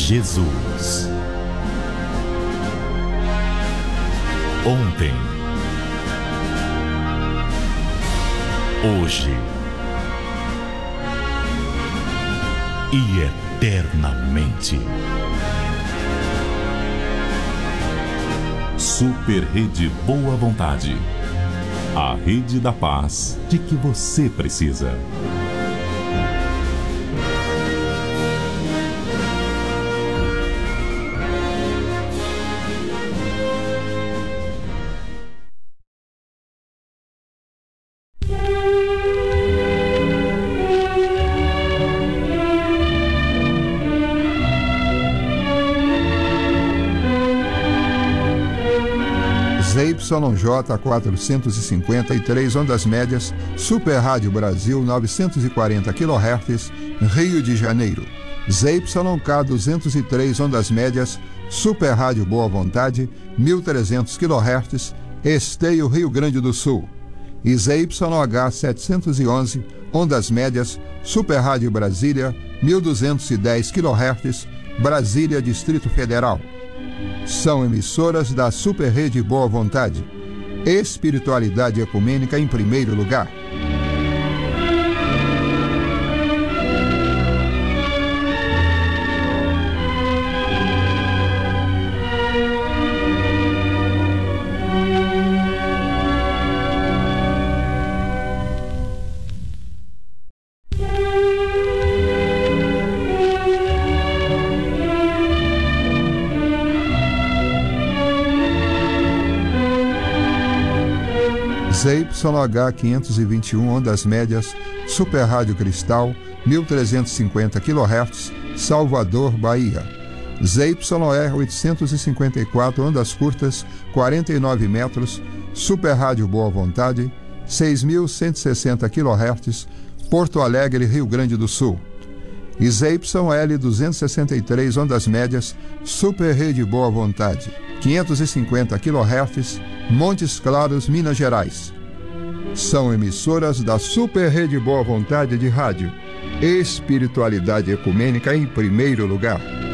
Jesus. Ontem, hoje e eternamente. Super Rede Boa Vontade. A rede da paz de que você precisa. ZYJ 453 ondas médias, Super Rádio Brasil 940 kHz, Rio de Janeiro. ZYK 203 ondas médias, Super Rádio Boa Vontade 1300 kHz, Esteio, Rio Grande do Sul. E ZYH 711 ondas médias, Super Rádio Brasília 1210 kHz, Brasília, Distrito Federal. São emissoras da Super Rede Boa Vontade. Espiritualidade ecumênica em primeiro lugar. ZYH 521 ondas médias, Super Rádio Cristal 1350 kHz, Salvador, Bahia. ZYR 854 ondas curtas, 49 metros, Super Rádio Boa Vontade 6160 kHz, Porto Alegre, Rio Grande do Sul. E ZYL 263 ondas médias, Super Rede Boa Vontade 550 kHz, Montes Claros, Minas Gerais. São emissoras da Super Rede Boa Vontade de Rádio. Espiritualidade ecumênica em primeiro lugar.